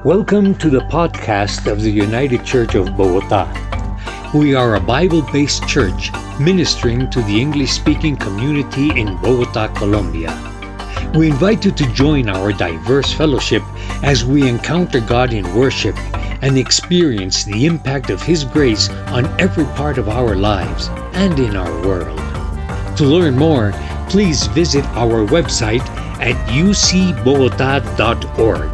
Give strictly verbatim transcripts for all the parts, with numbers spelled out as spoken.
Welcome to the podcast of the United Church of Bogota. We are a Bible-based church ministering to the English-speaking community in Bogota, Colombia. We invite you to join our diverse fellowship as we encounter God in worship and experience the impact of His grace on every part of our lives and in our world. To learn more, please visit our website at u c bogota dot org.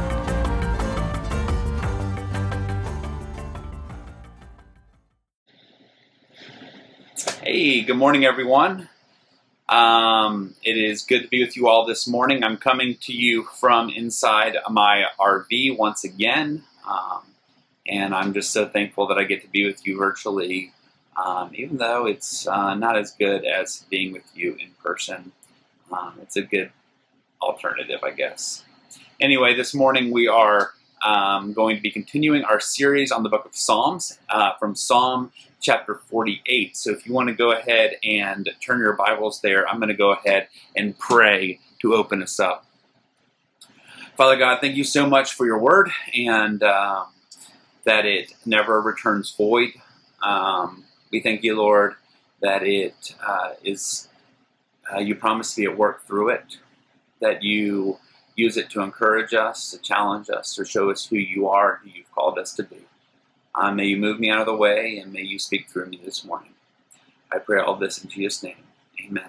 Hey, good morning, everyone. Um, it is good to be with you all this morning. I'm coming to you from inside my R V once again, um, and I'm just so thankful that I get to be with you virtually, um, even though it's uh, not as good as being with you in person. Um, it's a good alternative, I guess. Anyway, this morning we are um, going to be continuing our series on the book of Psalms, uh, from Psalm chapter forty-eight. So if you want to go ahead and turn your Bibles there, I'm going to go ahead and pray to open us up. Father God, thank you so much for your word, and um, that it never returns void. Um, we thank you, Lord, that it uh, is, uh, you promise to be at work through it, that you use it to encourage us, to challenge us, to show us who you are, who you've called us to be. Uh, may you move me out of the way, and may you speak through me this morning. I pray all this in Jesus' name. Amen.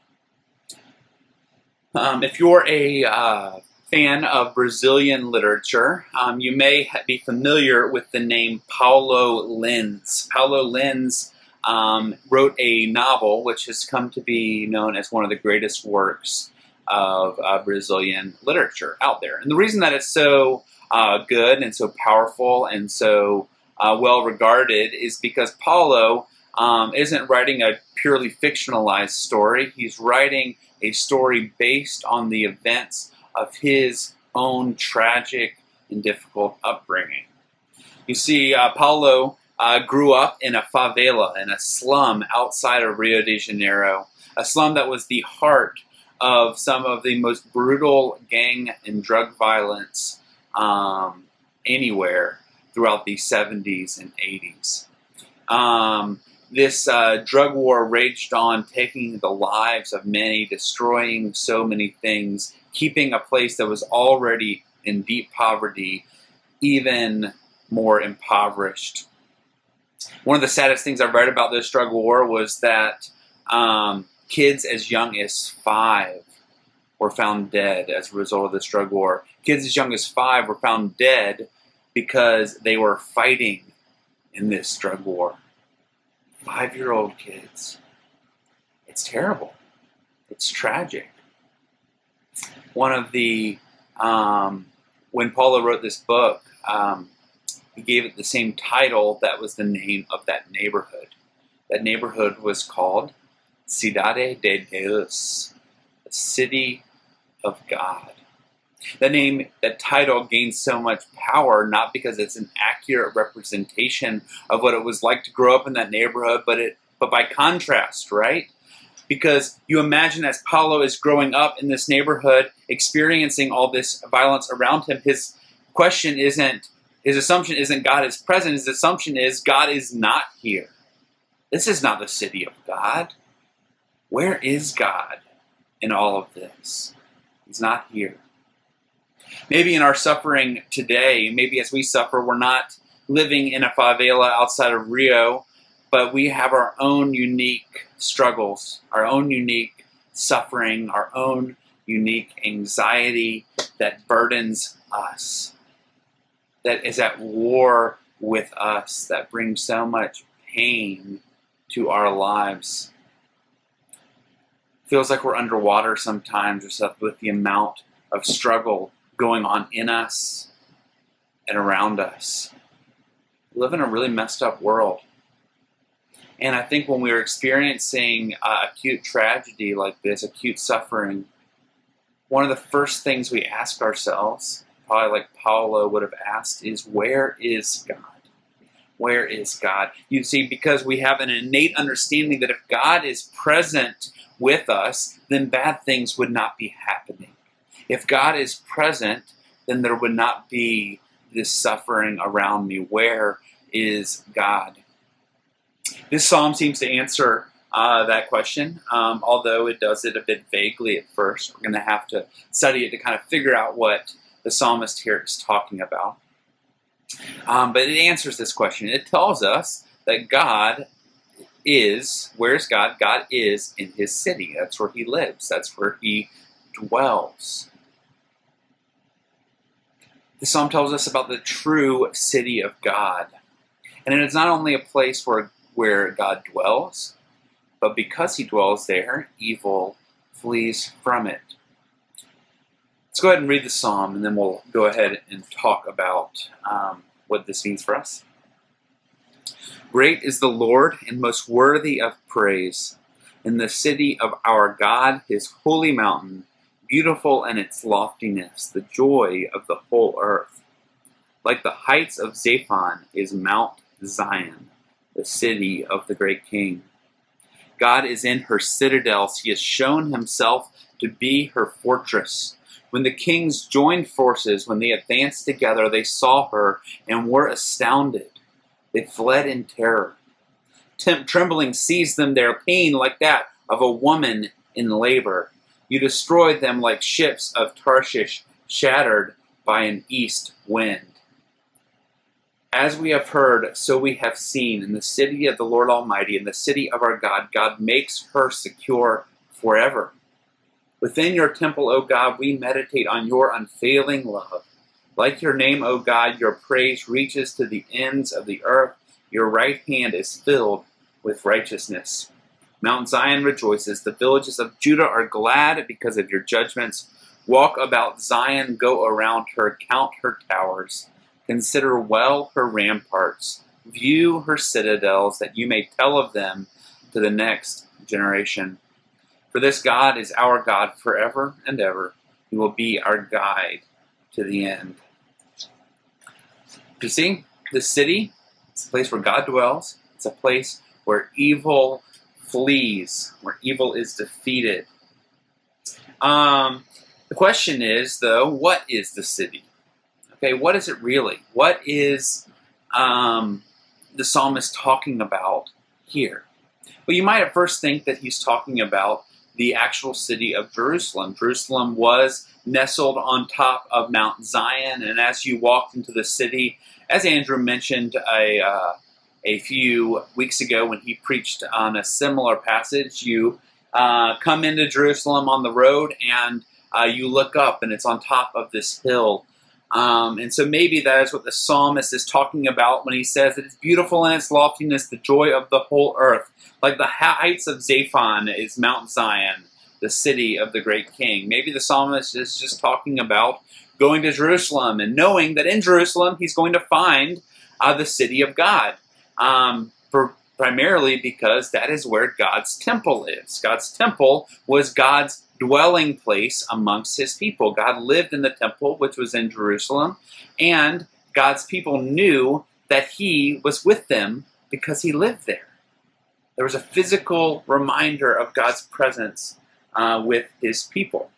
Um, if you're a uh, fan of Brazilian literature, um, you may be familiar with the name Paulo Lins. Paulo Lins um, wrote a novel which has come to be known as one of the greatest works of uh, Brazilian literature out there. And the reason that it's so uh, good and so powerful and so Uh, well regarded is because Paulo um, isn't writing a purely fictionalized story. He's writing a story based on the events of his own tragic and difficult upbringing. You see, uh, Paulo uh, grew up in a favela, in a slum outside of Rio de Janeiro, a slum that was the heart of some of the most brutal gang and drug violence um, anywhere throughout the seventies and eighties. Um, this uh, drug war raged on, taking the lives of many, destroying so many things, keeping a place that was already in deep poverty even more impoverished. One of the saddest things I've read about this drug war was that um, kids as young as five were found dead as a result of this drug war. Kids as young as five were found dead because they were fighting in this drug war. Five-year-old kids. It's terrible. It's tragic. One of the, um, when Paulo wrote this book, um, he gave it the same title that was the name of that neighborhood. That neighborhood was called Cidade de Deus, the city of God. The name, that title gains so much power, not because it's an accurate representation of what it was like to grow up in that neighborhood, but it, but by contrast, right? Because you imagine as Paulo is growing up in this neighborhood, experiencing all this violence around him, his question isn't, his assumption isn't God is present, his assumption is God is not here. This is not the city of God. Where is God in all of this? He's not here. Maybe in our suffering today, maybe as we suffer, we're not living in a favela outside of Rio, but we have our own unique struggles, our own unique suffering, our own unique anxiety that burdens us, that is at war with us, that brings so much pain to our lives. Feels like we're underwater sometimes or stuff with the amount of struggle going on in us and around us. We live in a really messed up world. And I think when we're experiencing uh, acute tragedy like this, acute suffering, one of the first things we ask ourselves, probably like Paulo would have asked, is where is God? Where is God? You see, because we have an innate understanding that if God is present with us, then bad things would not be happening. If God is present, then there would not be this suffering around me? Where is God? This psalm seems to answer uh, that question, um, although it does it a bit vaguely at first. We're going to have to study it to kind of figure out what the psalmist here is talking about. Um, but it answers this question. It tells us that God is, where's God? God is in his city. That's where he lives. That's where he dwells. The psalm tells us about the true city of God. And it is not only a place where, where God dwells, but because he dwells there, evil flees from it. Let's go ahead and read the psalm, and then we'll go ahead and talk about um, what this means for us. Great is the Lord, and most worthy of praise, in the city of our God, his holy mountain, beautiful in its loftiness, the joy of the whole earth. Like the heights of Zaphon is Mount Zion, the city of the great King. God is in her citadels. He has shown himself to be her fortress. When the kings joined forces, when they advanced together, they saw her and were astounded. They fled in terror. Trembling seized them, their pain like that of a woman in labor. You destroyed them like ships of Tarshish, shattered by an east wind. As we have heard, so we have seen in the city of the Lord Almighty, in the city of our God, God makes her secure forever. Within your temple, O God, we meditate on your unfailing love. Like your name, O God, your praise reaches to the ends of the earth. Your right hand is filled with righteousness. Mount Zion rejoices. The villages of Judah are glad because of your judgments. Walk about Zion, go around her, count her towers. Consider well her ramparts. View her citadels, that you may tell of them to the next generation. For this God is our God forever and ever. He will be our guide to the end. You see, the city, it's a place where God dwells. It's a place where evil flees, where evil is defeated. Um, the question is, though, what is the city? Okay, what is it really? What is um, the psalmist talking about here? Well, you might at first think that he's talking about the actual city of Jerusalem. Jerusalem was nestled on top of Mount Zion, and as you walked into the city, as Andrew mentioned a, uh, a few weeks ago when he preached on a similar passage, you uh, come into Jerusalem on the road, and uh, you look up, and it's on top of this hill. Um, and so maybe that is what the psalmist is talking about when he says that it's beautiful in its loftiness, the joy of the whole earth. Like the heights of Zaphon is Mount Zion, the city of the great King. Maybe the psalmist is just talking about going to Jerusalem and knowing that in Jerusalem he's going to find uh, the city of God. Um, for primarily because that is where God's temple is. God's temple was God's dwelling place amongst his people. God lived in the temple, which was in Jerusalem, and God's people knew that he was with them because he lived there. There was a physical reminder of God's presence uh, with his people.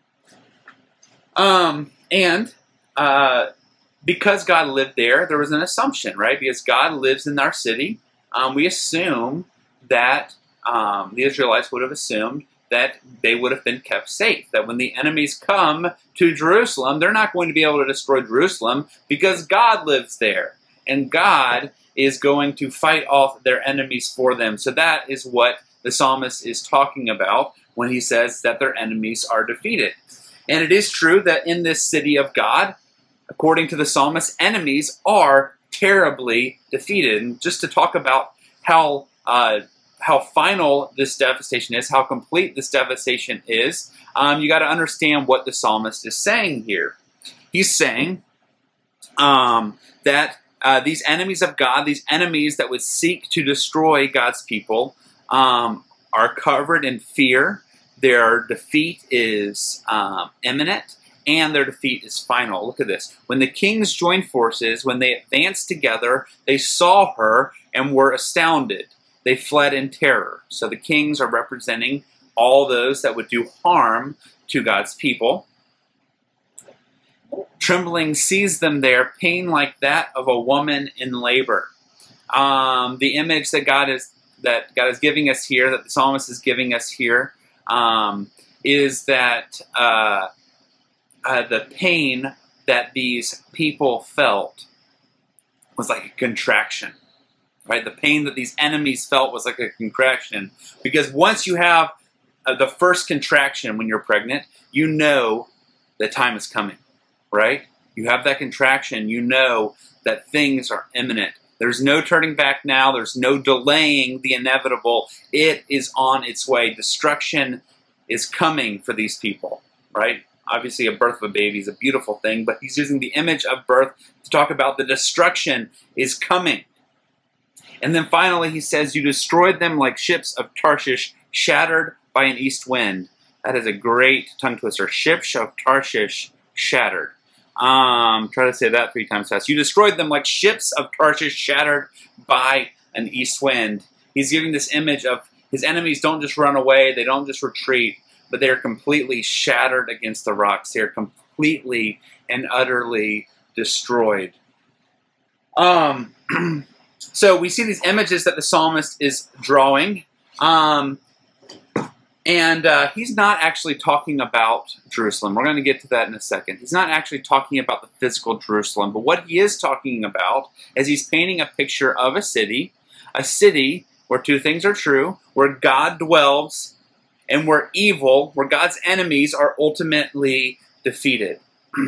Um, and uh, because God lived there, there was an assumption, right? Because God lives in our city, um, we assume that um, the Israelites would have assumed that they would have been kept safe, that when the enemies come to Jerusalem, they're not going to be able to destroy Jerusalem because God lives there, and God is going to fight off their enemies for them. So that is what the psalmist is talking about when he says that their enemies are defeated. And it is true that in this city of God, according to the psalmist, enemies are terribly defeated. And just to talk about how uh, how final this devastation is, how complete this devastation is, um, you got to understand what the psalmist is saying here. He's saying um, that uh, these enemies of God, these enemies that would seek to destroy God's people, um, are covered in fear. Their defeat is um, imminent, and their defeat is final. Look at this. When the kings joined forces, when they advanced together, they saw her and were astounded. They fled in terror. So the kings are representing all those that would do harm to God's people. Trembling sees them there, pain like that of a woman in labor. Um, the image that God is that God is giving us here, that the psalmist is giving us here, um, is that uh, uh, the pain that these people felt was like a contraction. Right? The pain that these enemies felt was like a contraction. Because once you have uh, the first contraction when you're pregnant, you know that time is coming. Right? You have that contraction, you know that things are imminent. There's no turning back now. There's no delaying the inevitable. It is on its way. Destruction is coming for these people, right? Obviously, a birth of a baby is a beautiful thing, but he's using the image of birth to talk about the destruction is coming. And then finally, he says, you destroyed them like ships of Tarshish, shattered by an east wind. That is a great tongue twister. Ships of Tarshish, shattered. Um, try to say that three times fast. You destroyed them like ships of Tarshish shattered by an east wind. He's giving this image of his enemies don't just run away, they don't just retreat, but they're completely shattered against the rocks. They're completely and utterly destroyed. Um, so we see these images that the psalmist is drawing. Um, And uh, he's not actually talking about Jerusalem. We're going to get to that in a second. He's not actually talking about the physical Jerusalem. But what he is talking about is he's painting a picture of a city, a city where two things are true, where God dwells, and where evil, where God's enemies are ultimately defeated.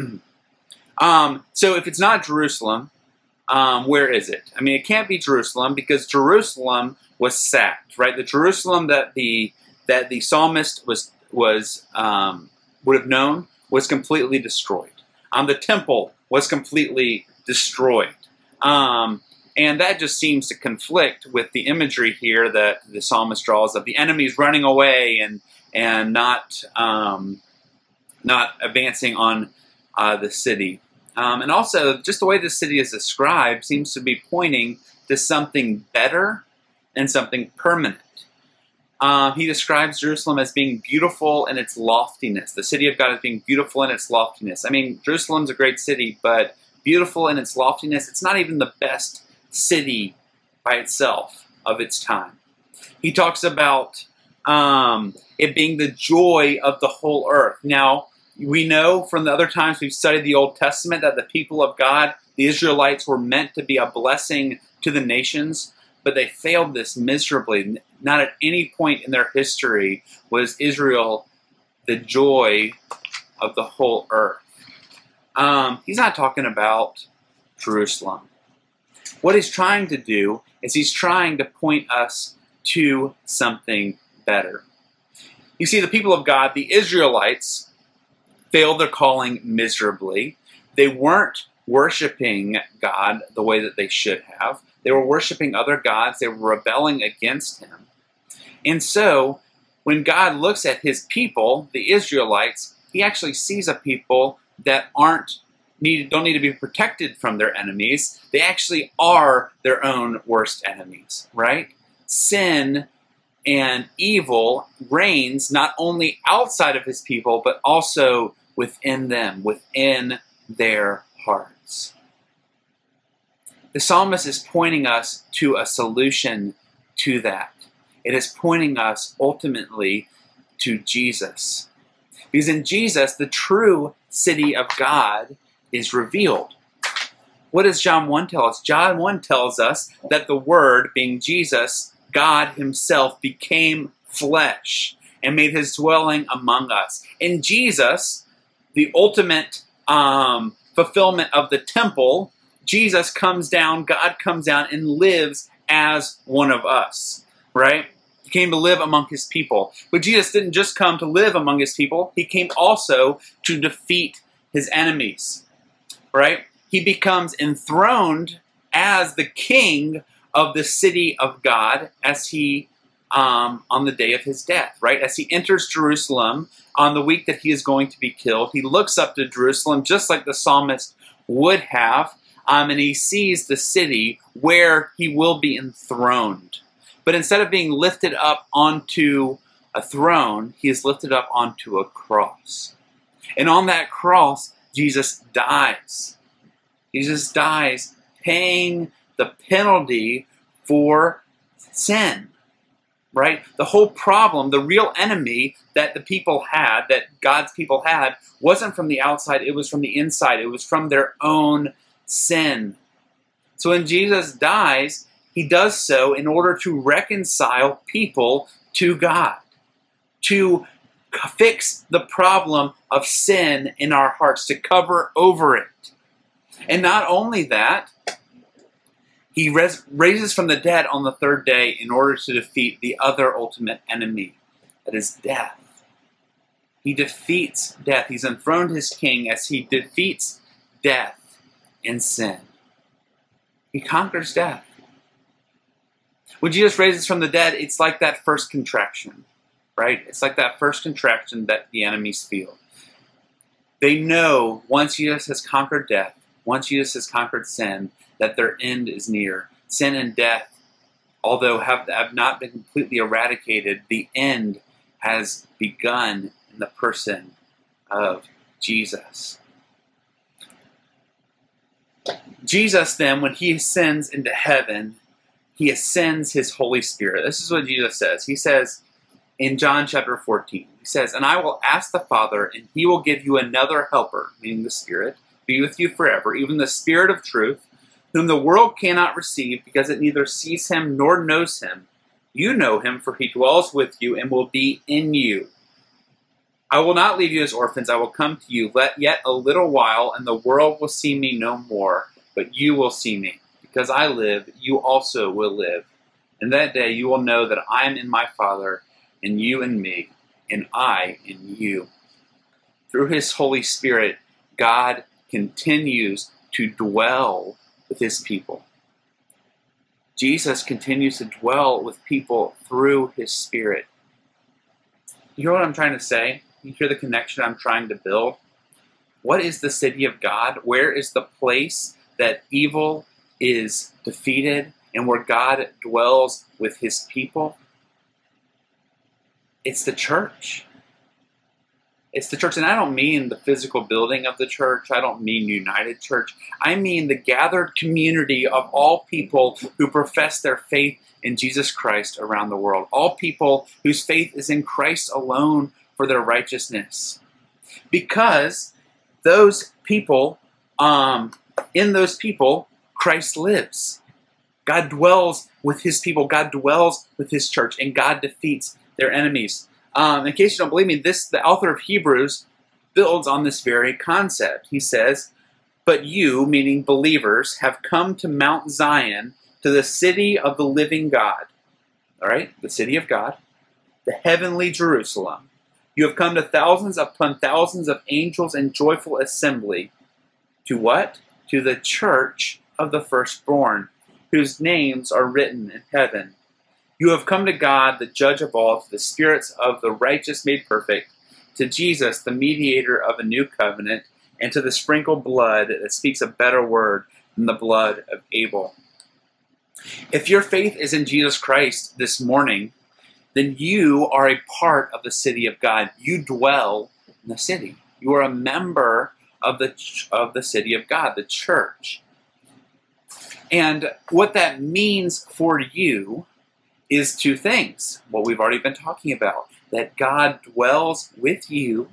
um, so if it's not Jerusalem, um, where is it? I mean, it can't be Jerusalem because Jerusalem was sacked, right? The Jerusalem that the that the psalmist was was um, would have known was completely destroyed. Um, the temple was completely destroyed. Um, and that just seems to conflict with the imagery here that the psalmist draws of the enemies running away and and not um, not advancing on uh, the city. Um, and also, just the way the city is described seems to be pointing to something better and something permanent. Uh, he describes Jerusalem as being beautiful in its loftiness. The city of God as being beautiful in its loftiness. I mean, Jerusalem's a great city, but beautiful in its loftiness, it's not even the best city by itself of its time. He talks about um, it being the joy of the whole earth. Now, we know from the other times we've studied the Old Testament that the people of God, the Israelites, were meant to be a blessing to the nations, but they failed this miserably. Not at any point in their history was Israel the joy of the whole earth. Um, he's not talking about Jerusalem. What he's trying to do is he's trying to point us to something better. You see, the people of God, the Israelites, failed their calling miserably. They weren't worshiping God the way that they should have. They were worshiping other gods. They were rebelling against him. And so, when God looks at his people, the Israelites, he actually sees a people that aren't need, don't need to be protected from their enemies. They actually are their own worst enemies, right? Sin and evil reigns not only outside of his people, but also within them, within their hearts. The psalmist is pointing us to a solution to that. It is pointing us ultimately to Jesus. Because in Jesus, the true city of God is revealed. What does John one tell us? John one tells us that the Word, being Jesus, God himself, became flesh and made his dwelling among us. In Jesus, the ultimate um, fulfillment of the temple, Jesus comes down, God comes down and lives as one of us, right? He came to live among his people. But Jesus didn't just come to live among his people. He came also to defeat his enemies, right? He becomes enthroned as the king of the city of God as he, um, on the day of his death, right? As he enters Jerusalem on the week that he is going to be killed, he looks up to Jerusalem just like the psalmist would have, um, and he sees the city where he will be enthroned. But instead of being lifted up onto a throne, he is lifted up onto a cross. And on that cross, Jesus dies. Jesus dies paying the penalty for sin, right? The whole problem, the real enemy that the people had, that God's people had, wasn't from the outside, it was from the inside. It was from their own sin. So when Jesus dies, he does so in order to reconcile people to God, to fix the problem of sin in our hearts, to cover over it. And not only that, he res- raises from the dead on the third day in order to defeat the other ultimate enemy, that is death. He defeats death. He's enthroned his king as he defeats death and sin. He conquers death. When Jesus raises from the dead, it's like that first contraction, right? It's like that first contraction that the enemies feel. They know once Jesus has conquered death, once Jesus has conquered sin, that their end is near. Sin and death, although have, have not been completely eradicated, the end has begun in the person of Jesus. Jesus then, when he ascends into heaven, he ascends his Holy Spirit. This is what Jesus says. He says in John chapter fourteen, he says, "And I will ask the Father, and he will give you another helper," meaning the Spirit, "be with you forever, even the Spirit of truth, whom the world cannot receive, because it neither sees him nor knows him. You know him, for he dwells with you and will be in you. I will not leave you as orphans. I will come to you. Let yet a little while, and the world will see me no more. But you will see me. Because I live, you also will live. And that day you will know that I am in my Father, and you in me, and I in you." Through his Holy Spirit, God continues to dwell with his people. Jesus continues to dwell with people through his Spirit. You hear what I'm trying to say? You hear the connection I'm trying to build? What is the city of God? Where is the place that evil is defeated and where God dwells with his people? It's the church. It's the church, and I don't mean the physical building of the church. I don't mean United Church. I mean the gathered community of all people who profess their faith in Jesus Christ around the world. All people whose faith is in Christ alone for their righteousness. Because those people, um, in those people, Christ lives. God dwells with his people. God dwells with his church, and God defeats their enemies. Um, in case you don't believe me, this the author of Hebrews builds on this very concept. He says, "But you," meaning believers, "have come to Mount Zion, to the city of the living God." All right, the city of God, the heavenly Jerusalem. "You have come to thousands upon thousands of angels in joyful assembly." To what? To the church of the firstborn, whose names are written in heaven. "You have come to God, the judge of all, to the spirits of the righteous made perfect, to Jesus, the mediator of a new covenant, and to the sprinkled blood that speaks a better word than the blood of Abel." If your faith is in Jesus Christ this morning, then you are a part of the city of God. You dwell in the city. You are a member of the of the city of God, the church. And what that means for you is two things. What we've already been talking about, that God dwells with you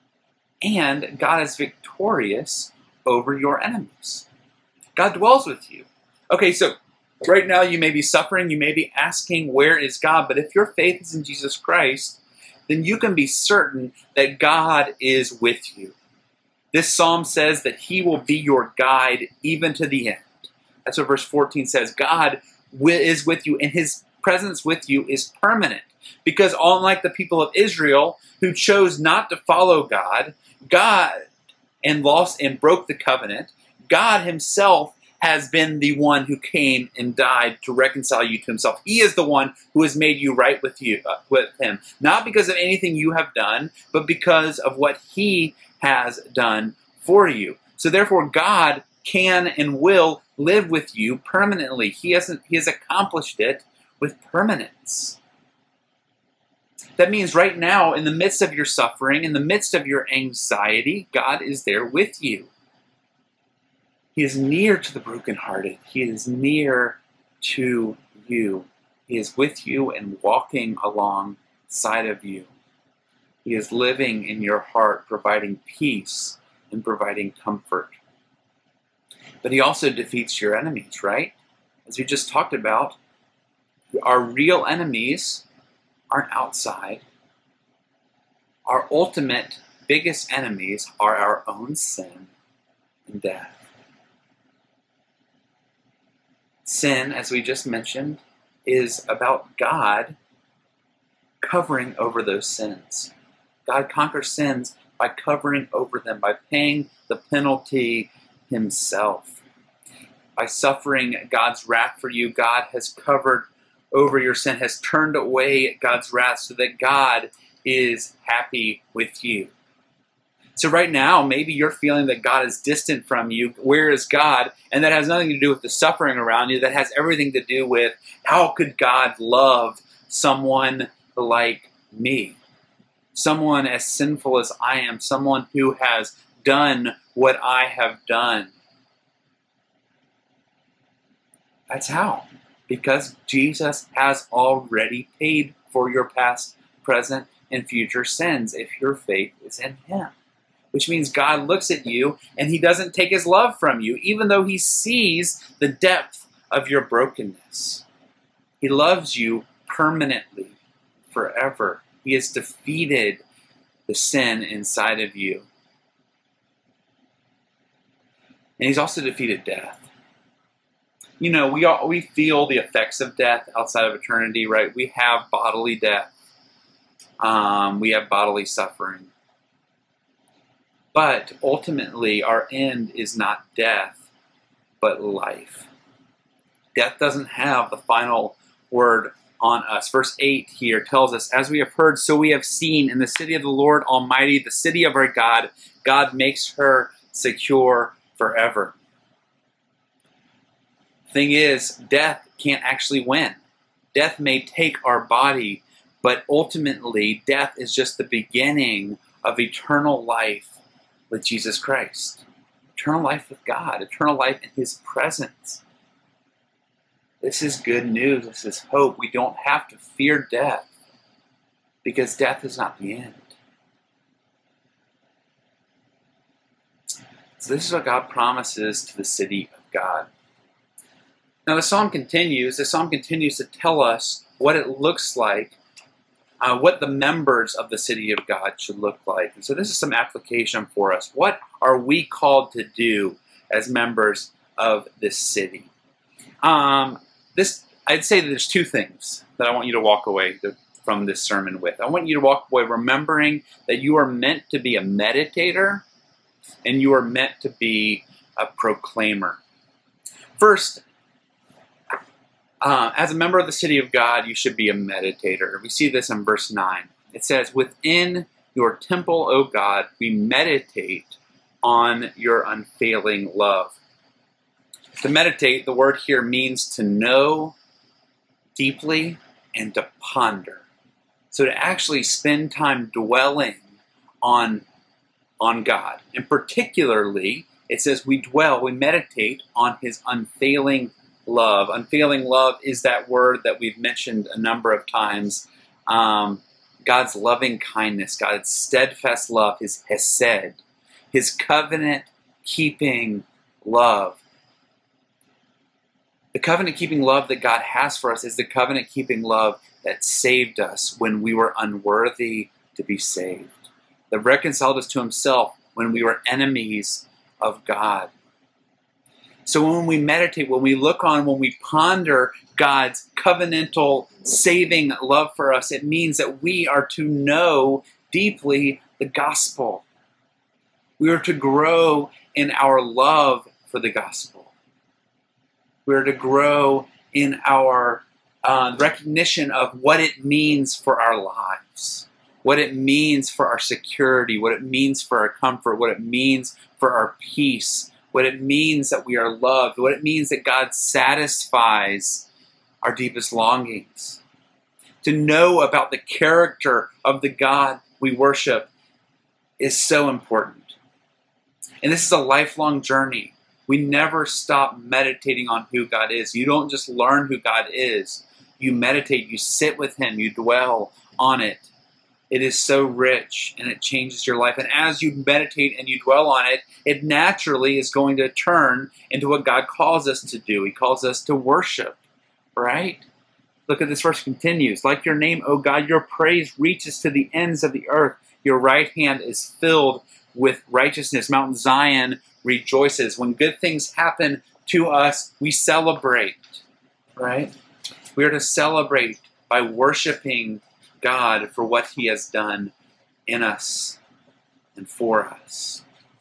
and God is victorious over your enemies. God dwells with you. Okay, so right now you may be suffering, you may be asking, where is God? But if your faith is in Jesus Christ, then you can be certain that God is with you. This psalm says that he will be your guide even to the end. That's what verse fourteen says. God is with you, and his presence with you is permanent. Because unlike the people of Israel who chose not to follow God, God and lost and broke the covenant, God himself has been the one who came and died to reconcile you to himself. He is the one who has made you right with you, uh, with him. Not because of anything you have done, but because of what he has done for you. So therefore, God can and will live with you permanently. He hasn't, he has accomplished it with permanence. That means right now, in the midst of your suffering, in the midst of your anxiety, God is there with you. He is near to the brokenhearted. He is near to you. He is with you and walking alongside of you. He is living in your heart, providing peace and providing comfort. But he also defeats your enemies, right? As we just talked about, our real enemies aren't outside. Our ultimate, biggest enemies are our own sin and death. Sin, as we just mentioned, is about God covering over those sins. God conquers sins by covering over them, by paying the penalty himself. By suffering God's wrath for you, God has covered over your sin, has turned away God's wrath so that God is happy with you. So right now, maybe you're feeling that God is distant from you. Where is God? And that has nothing to do with the suffering around you. That has everything to do with, how could God love someone like me? Someone as sinful as I am. Someone who has done what I have done. That's how. Because Jesus has already paid for your past, present, and future sins if your faith is in him. Which means God looks at you and he doesn't take his love from you, even though he sees the depth of your brokenness. He loves you permanently, forever. He has defeated the sin inside of you. And he's also defeated death. You know, we all, we feel the effects of death outside of eternity, right? We have bodily death. Um, we have bodily suffering. But ultimately, our end is not death, but life. Death doesn't have the final word on us. Verse eight here tells us, as we have heard, so we have seen in the city of the Lord Almighty, the city of our God, God makes her secure forever. Thing is, death can't actually win. Death may take our body, but ultimately, death is just the beginning of eternal life with Jesus Christ. Eternal life with God. Eternal life in his presence. This is good news. This is hope. We don't have to fear death because death is not the end. So this is what God promises to the city of God. Now the psalm continues. The psalm continues to tell us what it looks like, uh, what the members of the city of God should look like. And so this is some application for us. What are we called to do as members of this city? Um, this I'd say that there's two things that I want you to walk away to, from this sermon with. I want you to walk away remembering that you are meant to be a meditator and you are meant to be a proclaimer. First, Uh, as a member of the city of God, you should be a meditator. We see this in verse nine. It says, within your temple, O God, we meditate on your unfailing love. To meditate, the word here means to know deeply and to ponder. So to actually spend time dwelling on, on God. And particularly, it says we dwell, we meditate on his unfailing love. Unfailing love is that word that we've mentioned a number of times. Um, God's loving kindness, God's steadfast love, his hesed, his covenant-keeping love. The covenant-keeping love that God has for us is the covenant-keeping love that saved us when we were unworthy to be saved. That reconciled us to himself when we were enemies of God. So when we meditate, when we look on, when we ponder God's covenantal saving love for us, it means that we are to know deeply the gospel. We are to grow in our love for the gospel. We are to grow in our uh, recognition of what it means for our lives, what it means for our security, what it means for our comfort, what it means for our peace, what it means that we are loved, what it means that God satisfies our deepest longings. To know about the character of the God we worship is so important. And this is a lifelong journey. We never stop meditating on who God is. You don't just learn who God is. You meditate, you sit with him, you dwell on it. It is so rich and it changes your life. And as you meditate and you dwell on it, it naturally is going to turn into what God calls us to do. He calls us to worship, right? Look at this verse continues. Like your name, O God, your praise reaches to the ends of the earth. Your right hand is filled with righteousness. Mount Zion rejoices. When good things happen to us, we celebrate, right? We are to celebrate by worshiping God for what he has done in us and for us.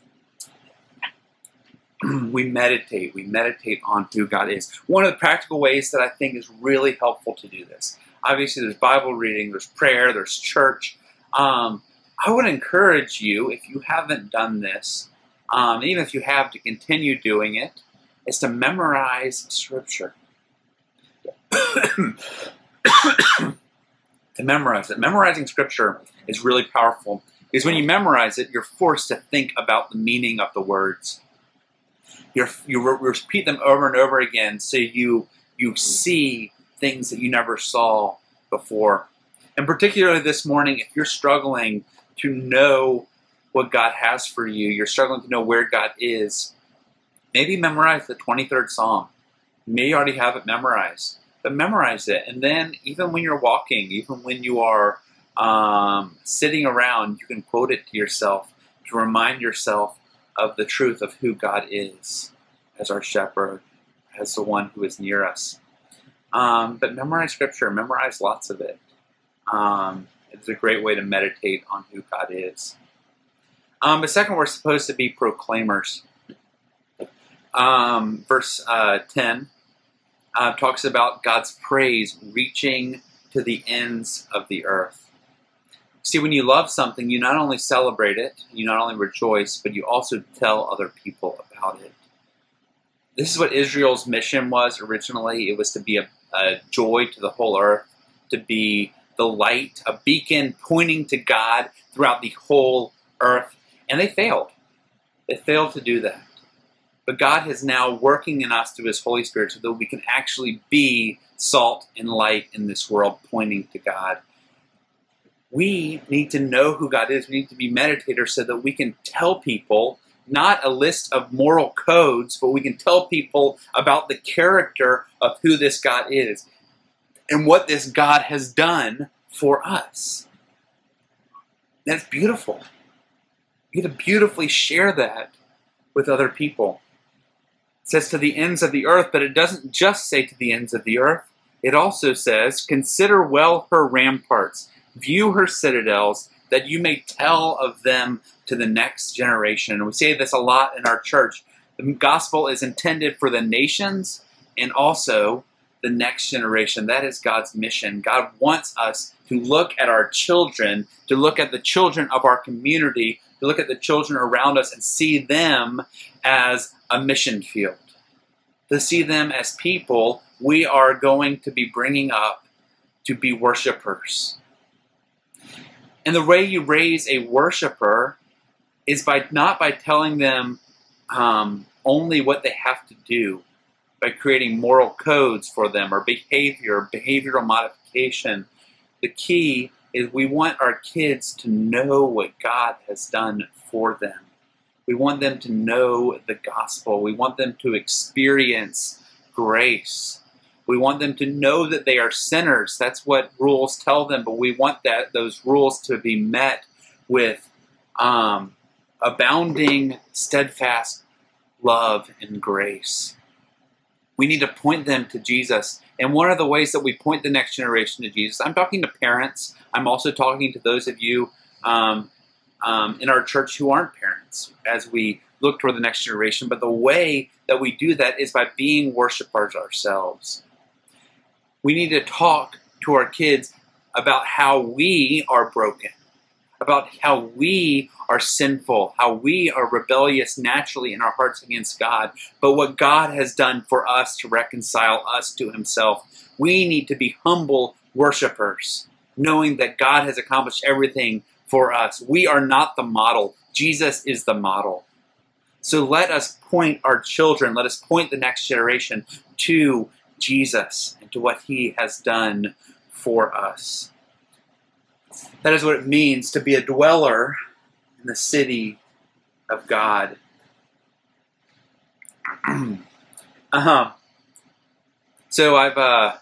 We meditate. We meditate on who God is. One of the practical ways that I think is really helpful to do this. Obviously, there's Bible reading, there's prayer, there's church. Um, I would encourage you, if you haven't done this, um, even if you have, to continue doing it, is to memorize Scripture. To memorize it. Memorizing Scripture is really powerful because when you memorize it, you're forced to think about the meaning of the words. You're, you re- repeat them over and over again so you you see things that you never saw before. And particularly this morning, if you're struggling to know what God has for you, you're struggling to know where God is, maybe memorize the twenty-third Psalm. You may already have it memorized, but memorize it. And then even when you're walking, even when you are um, sitting around, you can quote it to yourself to remind yourself of the truth of who God is as our shepherd, as the one who is near us. Um, but memorize Scripture, memorize lots of it. Um, it's a great way to meditate on who God is. Um, but second, we're supposed to be proclaimers. Um, verse uh, ten uh, talks about God's praise reaching to the ends of the earth. See, when you love something, you not only celebrate it, you not only rejoice, but you also tell other people about it. This is what Israel's mission was originally. It was to be a, a joy to the whole earth, to be the light, a beacon pointing to God throughout the whole earth. And they failed. They failed to do that. But God is now working in us through his Holy Spirit so that we can actually be salt and light in this world, pointing to God. We need to know who God is. We need to be meditators so that we can tell people not a list of moral codes, but we can tell people about the character of who this God is and what this God has done for us. That's beautiful. You get to beautifully share that with other people. It says to the ends of the earth, but it doesn't just say to the ends of the earth. It also says, consider well her ramparts. View her citadels, that you may tell of them to the next generation. And we say this a lot in our church. The gospel is intended for the nations and also the next generation. That is God's mission. God wants us to look at our children, to look at the children of our community, to look at the children around us and see them as a mission field, to see them as people we are going to be bringing up to be worshipers. And the way you raise a worshiper is by not by telling them um, only what they have to do, by creating moral codes for them or behavior, behavioral modification. The key is we want our kids to know what God has done for them. We want them to know the gospel. We want them to experience grace. We want them to know that they are sinners. That's what rules tell them, but we want that those rules to be met with um, abounding, steadfast love and grace. We need to point them to Jesus. And one of the ways that we point the next generation to Jesus, I'm talking to parents. I'm also talking to those of you um, um, in our church who aren't parents as we look toward the next generation. But the way that we do that is by being worshipers ourselves. We need to talk to our kids about how we are broken, about how we are sinful, how we are rebellious naturally in our hearts against God, but what God has done for us to reconcile us to himself. We need to be humble worshipers, knowing that God has accomplished everything for us. We are not the model. Jesus is the model. So let us point our children, let us point the next generation to Jesus and to what he has done for us. That is what it means to be a dweller in the city of God. uh-huh. So I've uh,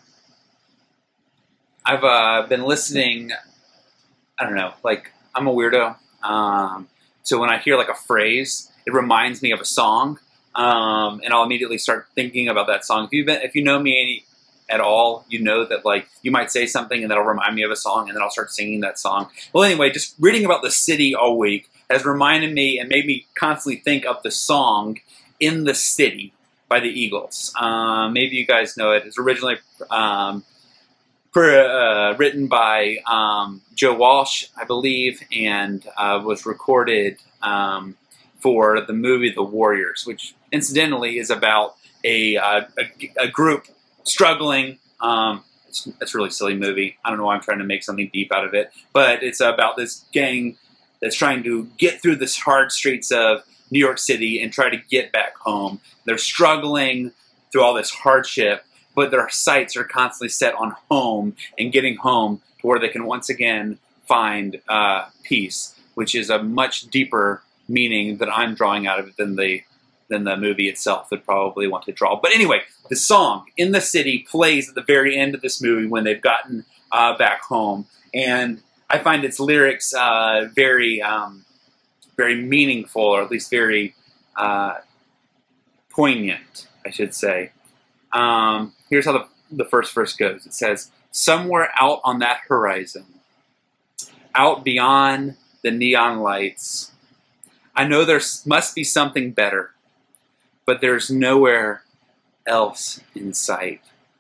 I've uh, been listening. I don't know, like I'm a weirdo. Um, so when I hear like a phrase, it reminds me of a song, um, and I'll immediately start thinking about that song. If you've been, if you know me any, at all, you know that like you might say something and that'll remind me of a song, and then I'll start singing that song. Well, anyway, just reading about the city all week has reminded me and made me constantly think of the song "In the City" by the Eagles. Um, maybe you guys know it. It's originally um, per, uh, written by um, Joe Walsh, I believe, and uh, was recorded um, for the movie The Warriors, which incidentally is about a, uh, a, a group struggling. Um, it's, it's a really silly movie. I don't know why I'm trying to make something deep out of it, but it's about this gang that's trying to get through this hard streets of New York City and try to get back home. They're struggling through all this hardship, but their sights are constantly set on home and getting home to where they can once again find uh, peace, which is a much deeper meaning that I'm drawing out of it than the than the movie itself would probably want to draw. But anyway, the song "In the City" plays at the very end of this movie when they've gotten uh, back home, and I find its lyrics uh, very, um, very meaningful, or at least very uh, poignant, I should say. Um, here's how the, the first verse goes. It says, "Somewhere out on that horizon, out beyond the neon lights, I know there must be something better, but there's nowhere else in sight."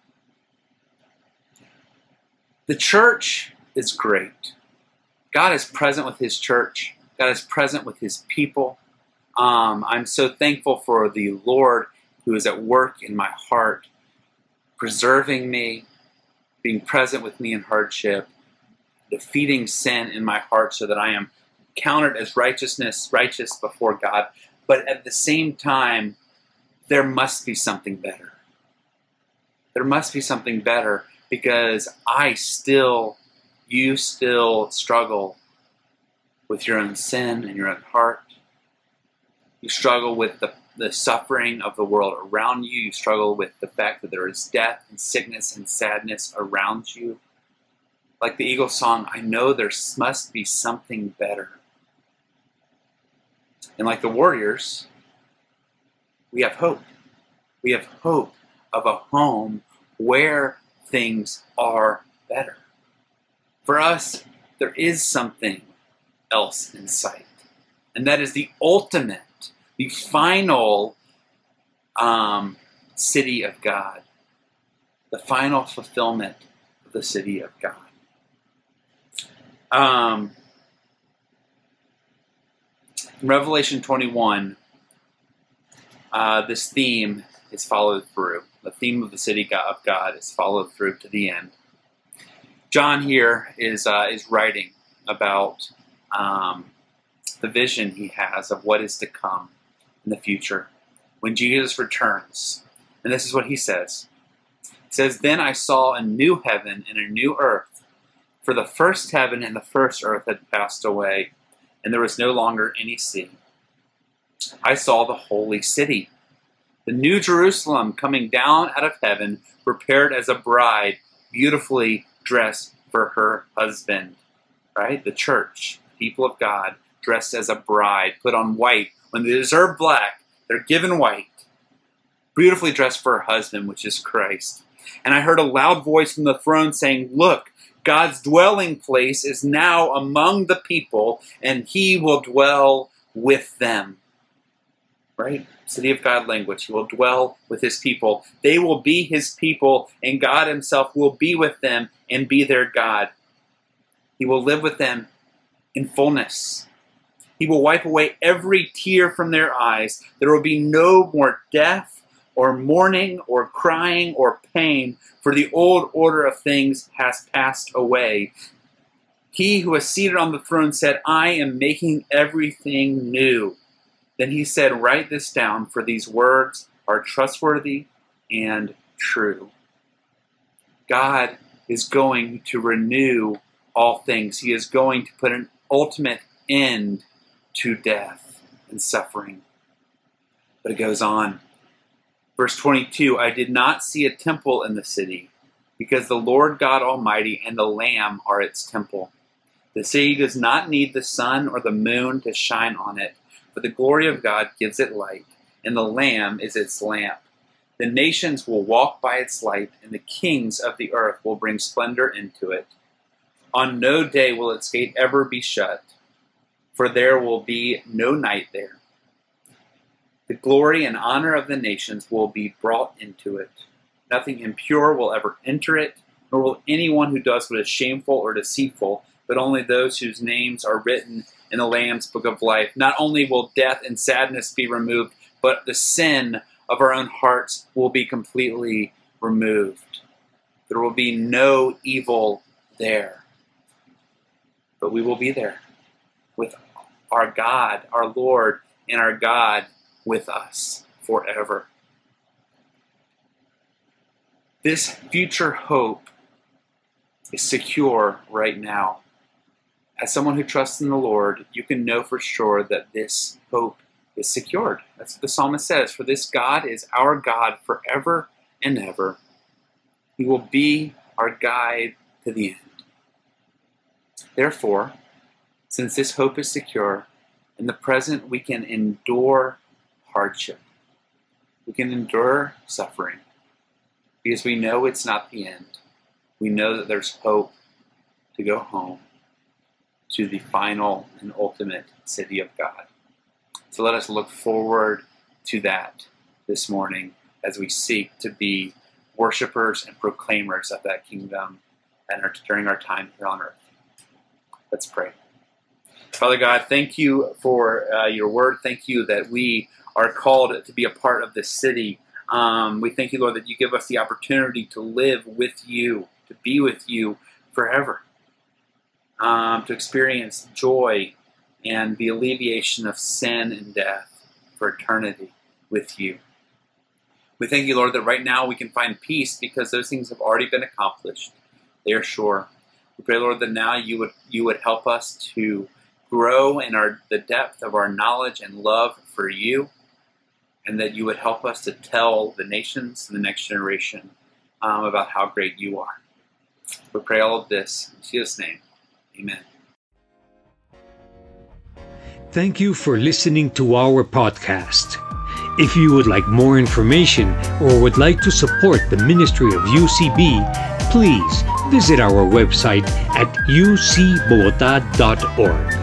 The church is great. God is present with his church. God is present with his people. Um, I'm so thankful for the Lord who is at work in my heart, preserving me, being present with me in hardship, defeating sin in my heart so that I am counted as righteousness, righteous before God. But at the same time, there must be something better. There must be something better because I still, you still struggle with your own sin and your own heart. You struggle with the, the suffering of the world around you. You struggle with the fact that there is death and sickness and sadness around you. Like the Eagles song, I know there must be something better. And like the Warriors, we have hope. We have hope of a home where things are better. For us, there is something else in sight. And that is the ultimate, the final um, city of God. The final fulfillment of the city of God. Um, in Revelation twenty-one, uh, this theme is followed through. The theme of the city of God is followed through to the end. John here is uh, is writing about um, the vision he has of what is to come in the future when Jesus returns. And this is what he says. He says, "Then I saw a new heaven and a new earth, for the first heaven and the first earth had passed away, and there was no longer any sea. I saw the holy city, the new Jerusalem, coming down out of heaven, prepared as a bride, beautifully dressed for her husband." Right? The church, people of God, dressed as a bride, put on white. When they deserve black, they're given white. Beautifully dressed for her husband, which is Christ. "And I heard a loud voice from the throne saying, 'Look, God's dwelling place is now among the people, and he will dwell with them.'" Right? City of God language. He will dwell with his people. They will be his people, and God himself will be with them and be their God. He will live with them in fullness. He will wipe away every tear from their eyes. There will be no more death, or mourning, or crying, or pain, for the old order of things has passed away. He who was seated on the throne said, I am making everything new. Then he said, write this down, for these words are trustworthy and true. God is going to renew all things. He is going to put an ultimate end to death and suffering. But it goes on. Verse twenty-two, I did not see a temple in the city, because the Lord God Almighty and the Lamb are its temple. The city does not need the sun or the moon to shine on it, for the glory of God gives it light, and the Lamb is its lamp. The nations will walk by its light, and the kings of the earth will bring splendor into it. On no day will its gate ever be shut, for there will be no night there. The glory and honor of the nations will be brought into it. Nothing impure will ever enter it, nor will anyone who does what is shameful or deceitful, but only those whose names are written in the Lamb's book of life. Not only will death and sadness be removed, but the sin of our own hearts will be completely removed. There will be no evil there. But we will be there with our God, our Lord, and our God with us forever. This future hope is secure right now. As someone who trusts in the Lord, you can know for sure that this hope is secured. That's what the psalmist says. For this God is our God forever and ever. He will be our guide to the end. Therefore, since this hope is secure, in the present we can endure hardship. We can endure suffering because we know it's not the end. We know that there's hope to go home to the final and ultimate city of God. So let us look forward to that this morning as we seek to be worshipers and proclaimers of that kingdom and our, during our time here on earth. Let's pray. Father God, thank you for uh, your word. Thank you that we are called to be a part of this city. Um, we thank you, Lord, that you give us the opportunity to live with you, to be with you forever, um, to experience joy and the alleviation of sin and death for eternity with you. We thank you, Lord, that right now we can find peace because those things have already been accomplished. They are sure. We pray, Lord, that now you would you would help us to grow in our the depth of our knowledge and love for you, and that you would help us to tell the nations and the next generation um, about how great you are. We pray all of this in Jesus' name. Amen. Thank you for listening to our podcast. If you would like more information or would like to support the ministry of U C B, please visit our website at u c bogota dot org.